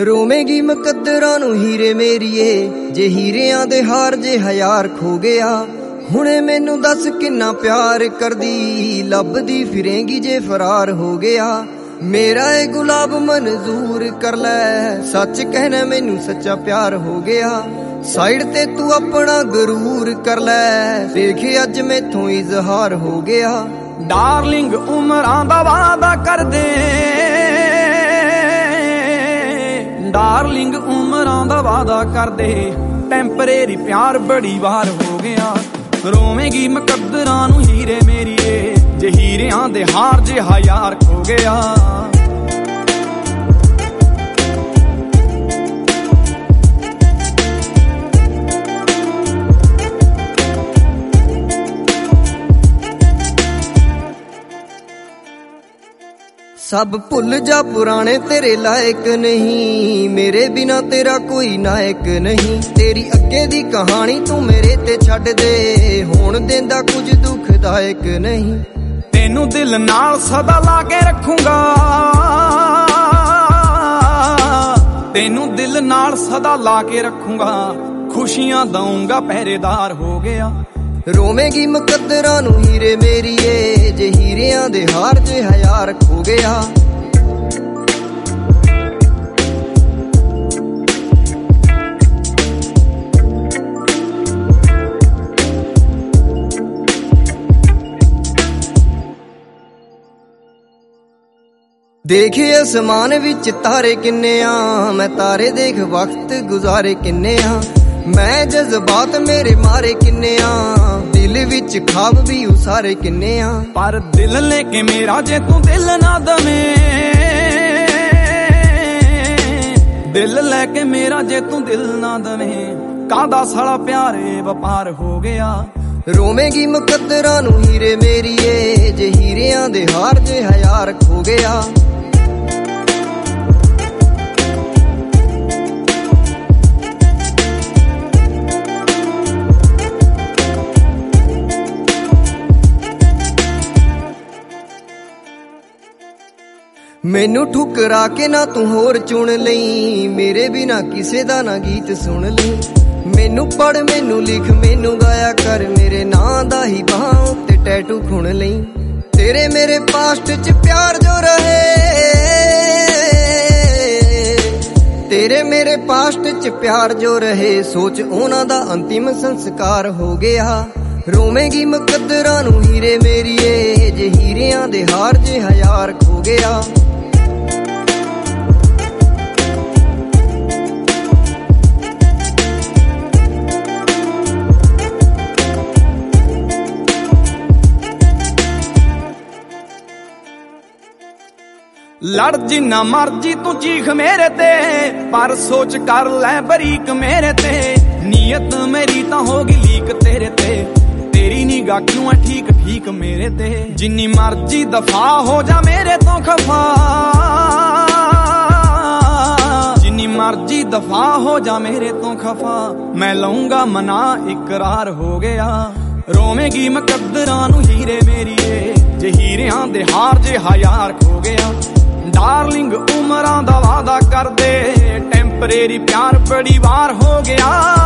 ਰੋਵੇਂਗੀ ਮੁਕੱਦਰਾਂ ਨੂੰ ਹੀਰੇ ਮੇਰੀਏ, ਜੇ ਹੀਰਿਆਂ ਦੇ ਹਾਰ ਜੇ ਹਜ਼ਾਰ ਖੋ ਗਿਆ। ਹੁਣੇ ਮੈਨੂੰ ਦੱਸ ਕਿੰਨਾ ਪਿਆਰ ਕਰਦੀ, ਲੱਭਦੀ ਫਿਰੇਂਗੀ ਜੇ ਫਰਾਰ ਹੋ ਗਿਆ। ਮੇਰਾ ਇਹ ਗੁਲਾਬ ਮਨਜ਼ੂਰ ਕਰ ਲੈ, ਸੱਚ ਕਹਿਣਾ ਮੈਨੂੰ ਸੱਚਾ ਪਿਆਰ ਹੋ ਗਿਆ। ਸਾਈਡ ਤੇ ਤੂੰ ਆਪਣਾ ਗਰੂਰ ਕਰ ਲੈ, ਦੇਖੇ ਅੱਜ ਮੈਥੋਂ ਇਜ਼ਹਾਰ ਹੋ ਗਿਆ। ਡਾਰਲਿੰਗ ਉਮਰਾਂ ਦਾ ਵਾਦਾ ਕਰਦੇ, ਡਾਰਲਿੰਗ ਉਮਰਾਂ ਦਾ ਵਾਦਾ ਕਰਦੇ, ਟੈਂਪਰੇਰੀ ਪਿਆਰ ਬੜੀ ਵਾਰ ਹੋ ਗਿਆ। ਰੋਵੇਂਗੀ ਮੁਕੱਦਰਾਂ ਨੂੰ ਹੀਰੇ ਮੇਰੀਏ, ਜੇ ਹੀਰਿਆਂ ਦੇ ਹਾਰ ਜੇ ਹਜ਼ਾਰ ਖੋ ਗਿਆ। ਸਭ ਭੁੱਲ ਜਾ ਪੁਰਾਣੇ ਤੇਰੇ ਲਾਇਕ ਨਹੀਂ, ਮੇਰੇ ਬਿਨਾ ਤੇਰਾ ਕੋਈ ਨਾਇਕ ਨਹੀਂ। ਤੇਰੀ ਅੱਗੇ ਦੀ ਕਹਾਣੀ ਤੂੰ ਮੇਰੇ ਤੇ ਛੱਡ ਦੇ, ਹੁਣ ਦਿੰਦਾ ਕੁਝ ਦੁਖਦਾਇਕ ਨਹੀਂ। ਤੈਨੂੰ ਦਿਲ ਨਾਲ ਸਦਾ ਲਾ ਕੇ ਰੱਖੂੰਗਾ, ਤੈਨੂੰ ਦਿਲ ਨਾਲ ਸਦਾ ਲਾ ਕੇ ਰੱਖੂੰਗਾ। ਖੁਸ਼ੀਆਂ ਦਊਂਗਾ ਪਹਿਰੇਦਾਰ ਹੋ ਗਿਆ। ਰੋਵੇਂਗੀ ਮੁਕੱਦਰਾਂ ਨੂੰ ਹੀਰੇ ਮੇਰੀਏ, ਜੇ ਹੀਰਿਆਂ ਦੇ ਹਾਰ ਜੇ ਹਜ਼ਾਰ ਖੋ ਗਿਆ। ਦੇਖੇ ਅਸਮਾਨ ਵਿੱਚ ਤਾਰੇ ਕਿੰਨੇ ਆ, ਮੈਂ ਤਾਰੇ ਦੇਖ ਵਕਤ ਗੁਜ਼ਾਰੇ ਕਿੰਨੇ ਆ। ਮੈਂ ਜਜ਼ਬਾਤ ਮੇਰੇ ਮਾਰੇ ਕਿੰਨੇ ਆ, ਦਿਲ ਵਿੱਚ ਖਾਬ ਵੀ ਉਸਾਰੇ ਕਿੰਨੇ ਆ। ਪਰ ਦਿਲ ਲੈ ਕੇ ਮੇਰਾ ਜੇ ਤੂੰ ਦਿਲ ਨਾ ਦਵੇਂ, ਦਿਲ ਲੈ ਕੇ ਮੇਰਾ ਜੇ ਤੂੰ ਦਿਲ ਨਾ ਦਵੇਂ, ਕਾਹਦਾ ਸਾਲਾ ਪਿਆਰੇ ਵਪਾਰ ਹੋ ਗਿਆ। ਰੋਵੇਂਗੀ ਮੁਕੱਦਰਾਂ ਨੂੰ ਹੀਰੇ ਮੇਰੀਏ, ਜੇ ਹੀਰਿਆਂ ਦੇ ਹਾਰ ਜੇ ਹਜ਼ਾਰ ਖੋ ਗਿਆ। ਮੈਨੂੰ ਠੁਕਰਾ ਕੇ ਨਾ ਤੂੰ ਹੋਰ ਚੁਣ ਲਈ, ਮੇਰੇ ਬਿਨਾ ਕਿਸੇ ਦਾ ਨਾ ਗੀਤ ਸੁਣ ਲਈ। ਮੈਨੂੰ ਪੜ ਮੈਨੂੰ ਲਿਖ ਮੈਨੂੰ ਗਾਇਆ ਕਰ, ਮੇਰੇ ਨਾਂ ਦਾ ਹੀ ਬਾਹਾਂ ਉੱਤੇ ਟੈਟੂ ਖੁਣ ਲਈ। ਤੇਰੇ ਮੇਰੇ ਪਾਸਟ ਚ ਪਿਆਰ ਜੋ ਰਹੇ, ਤੇਰੇ ਮੇਰੇ ਪਾਸਟ ਚ ਪਿਆਰ ਜੋ ਰਹੇ, ਸੋਚ ਉਹਨਾਂ ਦਾ ਅੰਤਿਮ ਸੰਸਕਾਰ ਹੋ ਗਿਆ। ਰੋਵੇਂਗੀ ਮੁਕੱਦਰਾਂ ਨੂੰ ਹੀਰੇ ਮੇਰੀਏ, ਜੇ ਹੀਰਿਆਂ ਦੇ ਹਾਰ ਜੇ ਹਜ਼ਾਰ ਖੋ ਗਿਆ। ਲੜ ਜਿੰਨਾ ਮਰਜੀ ਤੂੰ ਚੀਖ ਮੇਰੇ ਤੇ, ਪਰ ਸੋਚ ਕਰ ਲੈ ਬਰੀਕ ਮੇਰੇ ਤੇ। ਨੀਅਤ ਮੇਰੀ ਤਾਂ ਹੋਗੀ ਲੀਕ ਤੇਰੇ ਤੇ, ਤੇਰੀ ਨਿਗਾਹ ਕਿਉਂ ਐ ਠੀਕ ਠੀਕ ਮੇਰੇ ਤੇ। ਜਿੰਨੀ ਮਰਜੀ ਦਫਾ ਹੋ ਜਾ ਮੇਰੇ ਤੋਂ ਖਫਾ, ਜਿੰਨੀ ਮਰਜੀ ਦਫਾ ਹੋ ਜਾ ਮੇਰੇ ਤੋਂ ਖਫਾ, ਮੈਂ ਲਊਂਗਾ ਮਨਾ ਇਕਰਾਰ ਹੋ ਗਿਆ। ਰੋਵੇਂਗੀ ਮੁਕੱਦਰਾਂ ਨੂੰ ਹੀਰੇ ਮੇਰੀਏ, ਜੇ ਹੀਰਿਆਂ ਦੇ ਹਾਰ ਜੇ ਹਜ਼ਾਰ ਖੋ ਗਿਆ। ਡਾਰਲਿੰਗ ਉਮਰਾਂ ਦਾ ਵਾਦਾ ਕਰਦੇ, ਟੈਂਪਰੇਰੀ ਪਿਆਰ ਬੜੀ ਵਾਰ ਹੋ ਗਿਆ।